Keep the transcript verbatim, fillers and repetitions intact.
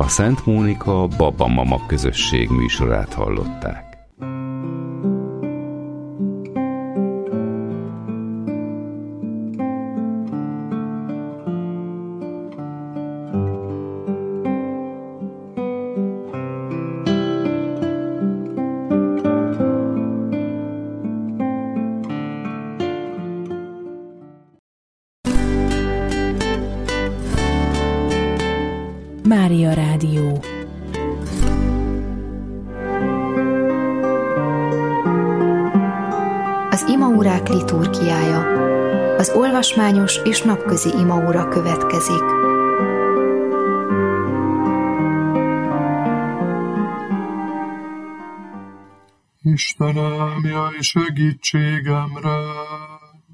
A Szent Mónika Baba Mama közösség műsorát hallották. Mária Rádió. Az imaórák liturgiája. Az olvasmányos és napközi imaóra következik. Istenem, jöjj segítségemre!